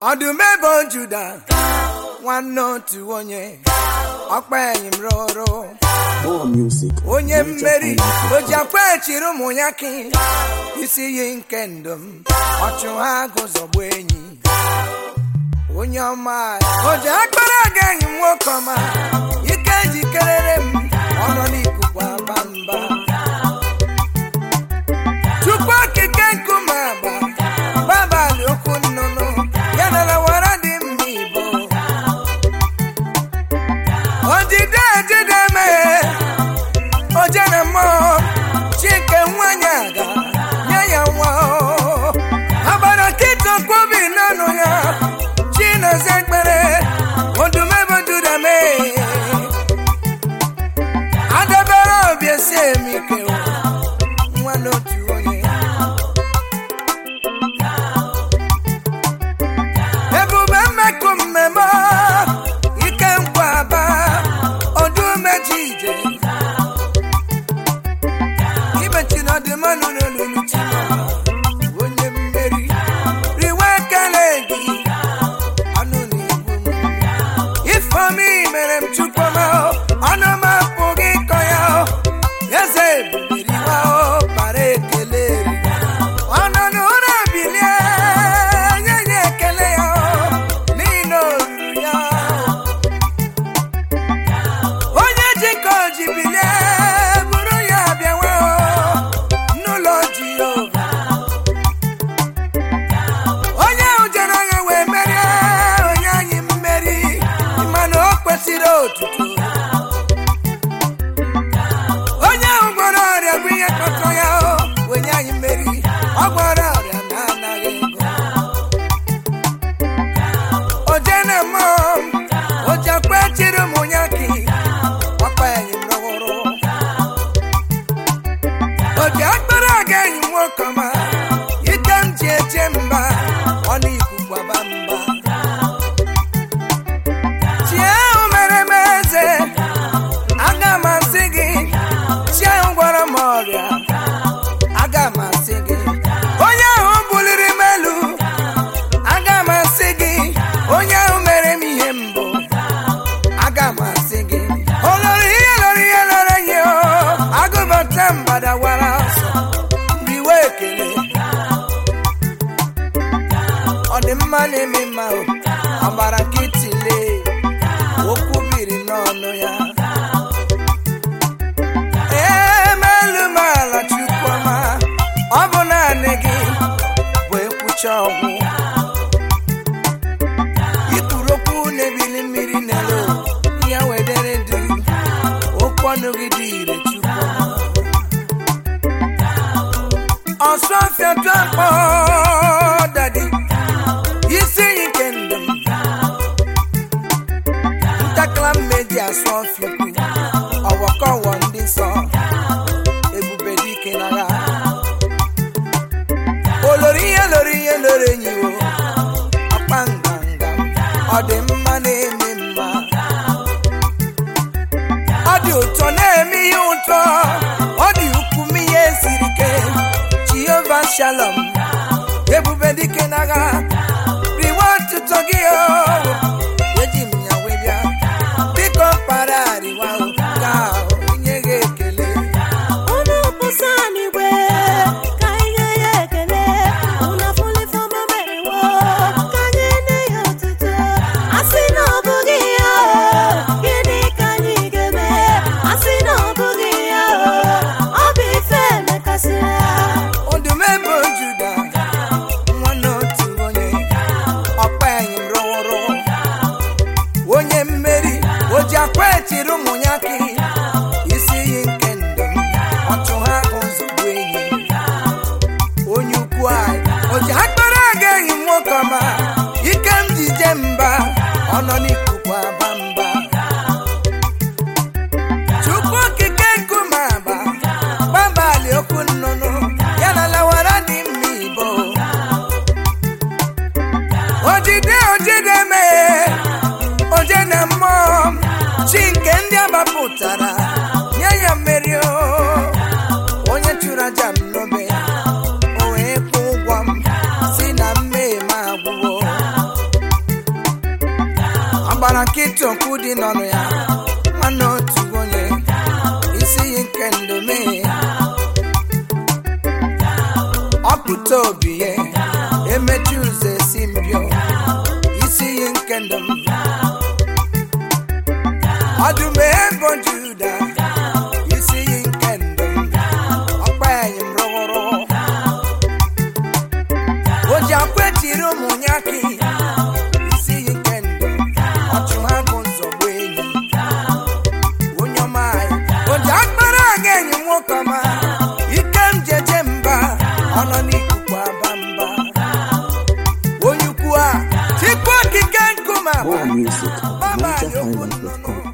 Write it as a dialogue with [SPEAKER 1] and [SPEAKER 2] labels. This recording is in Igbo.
[SPEAKER 1] Ọdụmebo Juda nwanne otu onye ọkpa enyi m rụrụ onye mmeri o ji akwa echiri ụmụ ya ki isi iyi nke ndụ m ọchụ ha gụzọgbu enyi onye ọma o ji akpara aga enyi m nwoke ọma ike jikerere m ọnọ n'ikuku aba mba Chukwu okike nkume agba gbabalị okwu nnụnụ ya nara wara dị mma ibo odide ejide mee ojene mmụọ chike nwanyị aga nye ya nwa agbara kịta kwobi n'ọnụ ya chineze ekpere Ọdụmebo Juda mee adabere obi esi emike nwa n'otu onye ebube mmekọ mmemme ike nkwa aba ọdụmeji ije imechi na ọdịmanụ n'olulu Chineke onye mmeri riwe ekele gị ọnụ na-egbu m ifeomi mere m chukwuma ọnụ m apụghị ịkọ ya eze ebuberiwa para ekele ọnụ n'ụra bilie nye ya ekele ya n'ihi na oruru ya onye jikọ ji bilie bụrụ ya bịawa n'ụlọ Jehova onye ujere agha wee merie onye anyị mmeri mana o kwesịrị otuto onye ahụ gwọrọ ọrịa bụ ihe kpọtọ ya onye anyị mmeri ọ gwọrọ ọrịa na-anaghị ego ojene mmụọ ojakwa chiri ụmụ ya ki ọkpa enyi m rụrụ oji akpara aga enyi m nwoke ọma ike m ji eche mba ọ na ikuku aba mba chie ahụ mere m eze aga m asị gị chi ahụ gwọrọ m ọrịa aga m asị gị onye ahụ buliri m elu aga m asị gị onye ahụ mere m ihe mbụ aga m asị gị olori ihe lọrọ nye agụbata mbadawara ọsọ riwe ekele ọ dị mma na-eme mma agbara nkịtịle okwu biri n'ọnụ ya emelu m ala Chukwuma ọ bụ naanị gị bụ ekwucha ọgwụ ikwuru okwu na-ebili mmiri n'elu ya wedere dị okwu ọnụ gị dị ire Chukwuma ọsọ fiatụ akpọ dadi isi iyi nke ndụ m ntakala mmeji asọ fiukwu ọwọkọwọ ndị nsọ ebube dike n'agha olori ihe lori enyiwo akpa nganga ọ dị mma na-eme mma ọ dị ụtọ na-eme ihe ụtọ ọ dị ukwu m ihe siri ike Jehova Shalom ebube dike n'agha riwe ọtụtụ gị eji m ya wee bịa biko para ariwa ka onye gị ekele
[SPEAKER 2] Unu pụsa n'igwe ka anyị nye ya ekele unu afụlite ọma merewo ka anyị nye ya otuto asị na ọ bụghị ya gịnị ka anyị ga-eme asị na ọ bụghị ya ọ bụ ife emekasịrị
[SPEAKER 1] Ọdụmebo Juda nwanne otu onye ọkpa enyi m rụrụ onye mmeri o ji akwa echiri ụmụ ya ki isi iyi nke ndụ m ọchụ ha gụzọgbu enyi onye ukwu anyị o ji akpara aga enyi m nwoke ọma ike m ji je mba ọ nọ n'ikuku aba mba Chukwu okike nkume agba gbabalị okwu nnụnụ ya na lawara dị mma ibo ojide mee ojene mmụọ chi nke ndị agbapụtara nye ya mmeri onye chụrụ aja m n'obe o wee kwụ ụgwọ m si na mmehie m agwụwo ọbara nkịtị okwu dị n'ọnụ ya nwanne otu onye isi iyi nke ndụ mee ọpụta obi ya emechi ụzọ esi mbio isi iyi nke ndụ m ọdụm ebo Juda isi iyi nke ndụ m ọkpa enyi m rụrụ o ji akwa etiri ụmụ ya ka isi iyi nke ndụ ọchụ ha bụ nzọgbu enyi onye ọma anyị o ji akpara aga enyi nwoke ọma ike m jeje mba ọ nọ n'ikuku aba mba onye ukwu a tikwa okike nkume
[SPEAKER 3] More music at
[SPEAKER 1] Baba,
[SPEAKER 3] NigerHighlife.com.